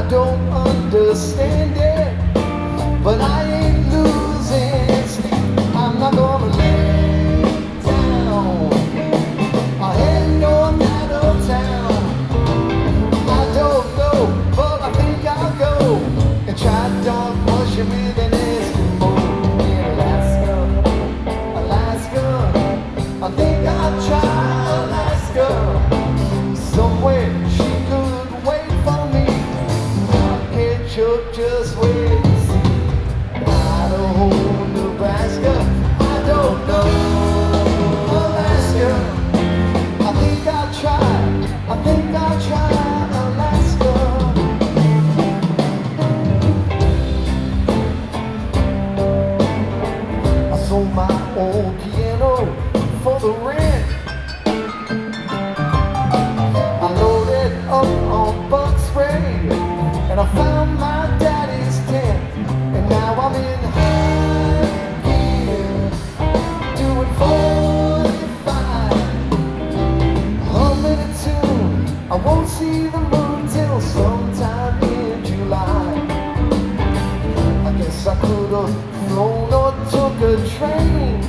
don't understand it, but I ain't losing sleep. I'm not gonna lay down. I head north out of town. I don't know, but I think I'll go and try dog mushing with an Eskimo in Alaska. Alaska, I think I'll try Alaska. Somewhere she could wait for me. I'll catch up, just wait and see. Idaho, Nebraska, I don't know. Alaska, I think I'll try. I think I'll try Alaska. I sold my old piano for the rent. I loaded up on bug spray, and I found my daddy's tent. And now I'm in high gear, doing 45, humming a tune. I won't see the moon till sometime in July. I guess I could have flown or took a train,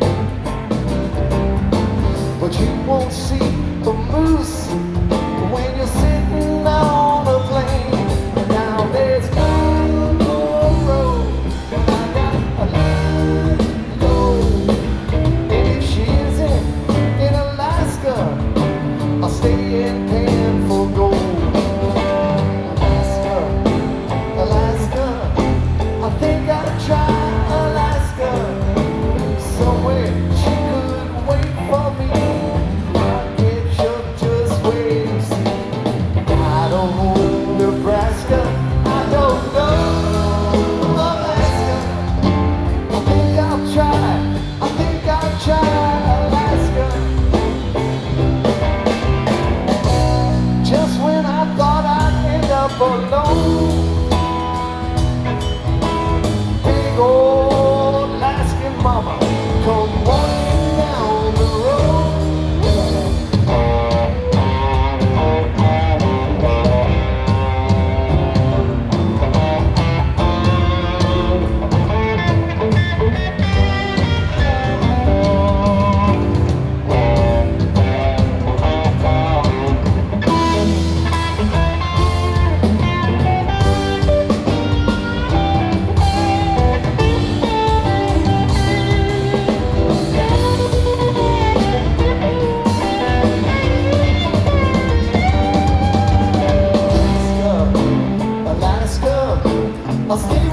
but you won't see the moose when you're sitting on a plane. And now there's no more road, and I got a line to go. And if she isn't in Alaska, I'll stay in pan for gold. Alaska, Alaska, I think I'll try Alaska. Somewhere she could wait for me. I'll catch up, just wait and see. Idaho, Nebraska, I don't know. Alaska, I think I'll try. I think I'll try Alaska. Just when I thought I'd end up alone, big old Alaskan mama come walking down the road. Alaska, Alaska, I'll stay